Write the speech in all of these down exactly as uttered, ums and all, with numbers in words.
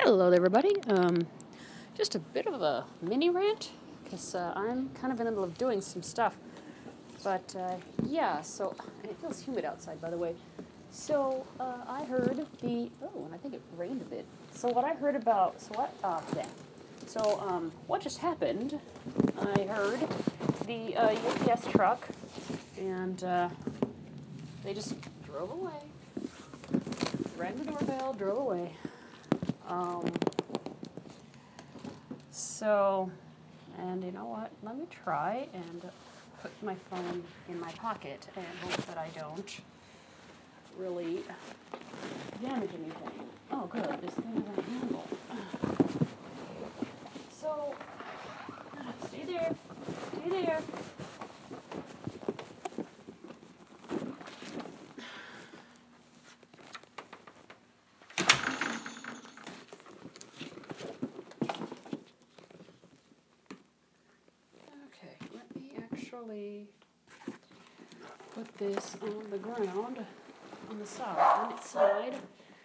Hello there, everybody. Um, just a bit of a mini rant, because uh, I'm kind of in the middle of doing some stuff. But uh, yeah, so, and it feels humid outside, by the way. So uh, I heard the, oh, and I think it rained a bit. So what I heard about, so what, uh, yeah. So um, what just happened, I heard the uh, U P S truck, and uh, they just drove away, rang the doorbell, drove away. Um, so, and you know what, let me try and put my phone in my pocket and hope that I don't really damage anything. Oh good, this thing has a handle. So, stay there, stay there. Okay, let me actually put this on the ground, on the side, on its side.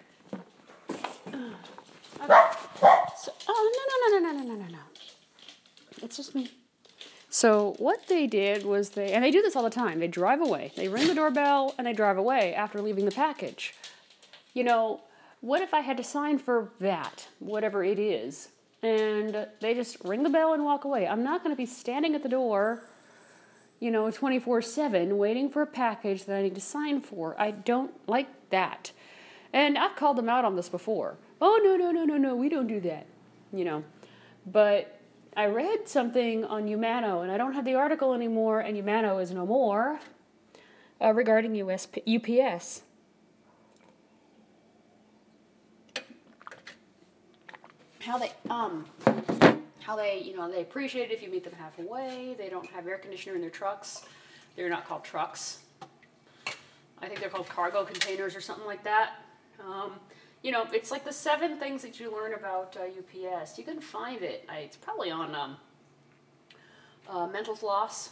Okay. So, oh, no, no, no, no, no, no, no, no. It's just me. So what they did was they, and they do this all the time, they drive away. They ring the doorbell and they drive away after leaving the package. You know, what if I had to sign for that, whatever it is, and they just ring the bell and walk away? I'm not going to be standing at the door, you know, twenty-four seven waiting for a package that I need to sign for. I don't like that. And I've called them out on this before. Oh, no, no, no, no, no, we don't do that, you know. But I read something on Umano, and I don't have the article anymore, and Umano is no more, uh, regarding U S P- U P S. How they, um, how they, you know, they appreciate it if you meet them halfway. They don't have air conditioner in their trucks. They're not called trucks. I think they're called cargo containers or something like that. Um, you know, it's like the seven things that you learn about uh, U P S. You can find it. I, it's probably on um, uh, Mental Floss.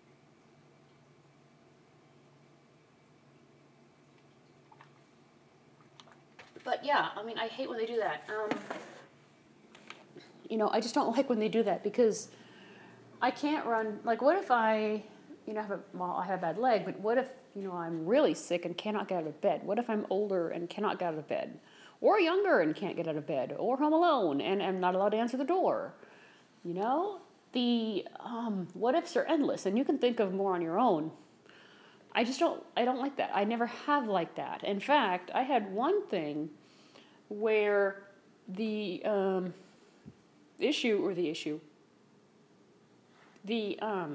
But yeah, I mean, I hate when they do that. Um, you know, I just don't like when they do that because I can't run. Like, what if I, you know, have a, well, I have a bad leg, but what if, you know, I'm really sick and cannot get out of bed? What if I'm older and cannot get out of bed? Or younger and can't get out of bed? Or home alone and am not allowed to answer the door? You know? The um, what ifs are endless, and you can think of more on your own. I just don't, I don't like that. I never have liked that. In fact, I had one thing where the um, issue, or the issue, the, um,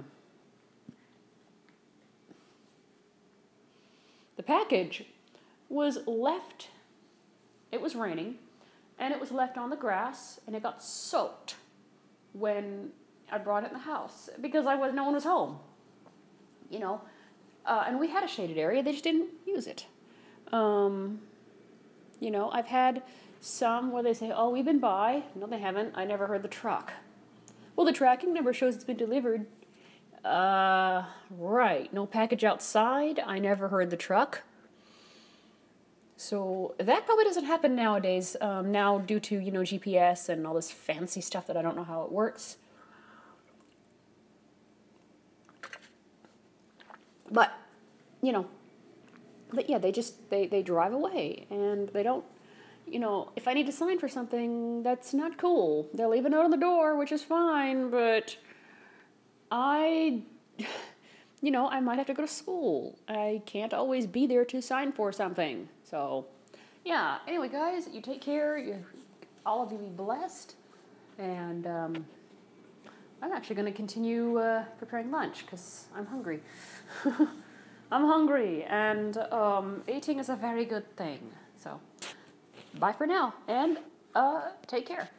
the package was left, it was raining, and it was left on the grass, and it got soaked when I brought it in the house, because I was, no one was home, you know, uh, and we had a shaded area, they just didn't use it. Um, you know, I've had some where they say, oh, we've been by. No, they haven't. I never heard the truck. Well, the tracking number shows it's been delivered. Uh, right. No package outside. I never heard the truck. So that probably doesn't happen nowadays, um, now due to, you know, G P S and all this fancy stuff that I don't know how it works. But, you know, but yeah, they just, they, they drive away and they don't, you know, if I need to sign for something, that's not cool. They'll leave a note on the door, which is fine, but I, you know, I might have to go to school. I can't always be there to sign for something. So, yeah, anyway, guys, you take care. You, all of you be blessed. And um, I'm actually going to continue uh, preparing lunch because I'm hungry. I'm hungry, and um, eating is a very good thing. So, bye for now, and uh, take care.